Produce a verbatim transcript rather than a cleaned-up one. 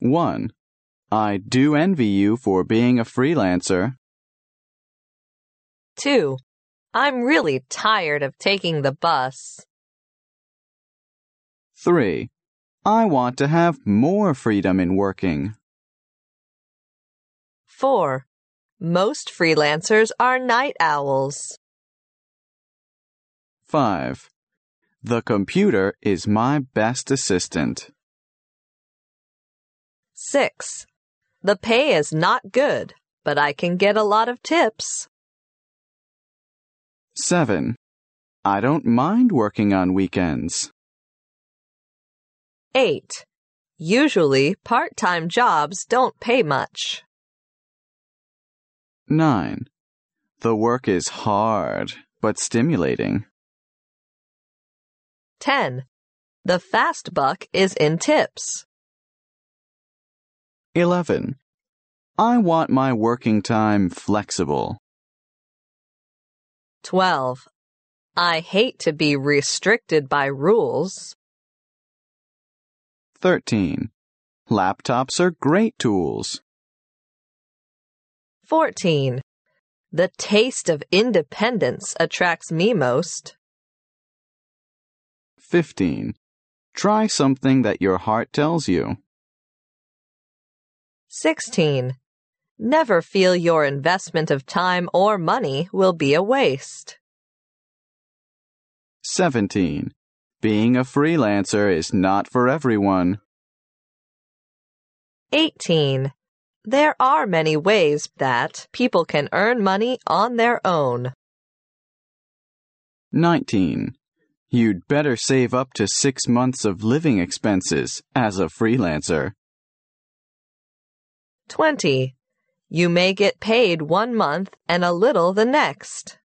one. I do envy you for being a freelancer. two. I'm really tired of taking the bus. three. I want to have more freedom in working. four. Most freelancers are night owls. five. The computer is my best assistant. six. The pay is not good, but I can get a lot of tips. seven. I don't mind working on weekends. eight. Usually, part-time jobs don't pay much. nine. The work is hard, but stimulating. ten. The fast buck is in tips. eleven. I want my working time flexible. twelve. I hate to be restricted by rules. thirteen. Laptops are great tools. fourteen. The taste of independence attracts me most. fifteen. Try something that your heart tells you. sixteen. Never feel your investment of time or money will be a waste. seventeen. Being a freelancer is not for everyone. eighteen. There are many ways that people can earn money on their own. nineteen. You'd better save up to six months of living expenses as a freelancer. twenty. You may get paid one month and a little the next.